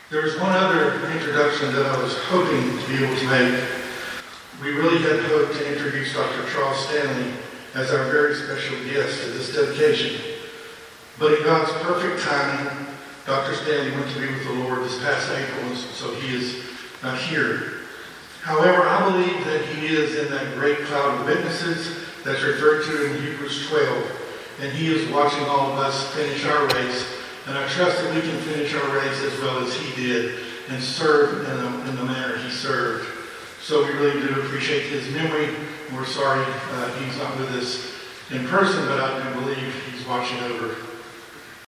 There was one other introduction that I was hoping to be able to make. We really had hoped to introduce Dr. Charles Stanley as our very special guest at this dedication. But in God's perfect timing, Dr. Stanley went to be with the Lord this past April, so he is not here. However, I believe that he is in that great cloud of witnesses that's referred to in Hebrews 12. And he is watching all of us finish our race. And I trust that we can finish our race as well as he did and serve in the manner he served. So we really do appreciate his memory. We're sorry he's not with us in person, but I do believe he's watching over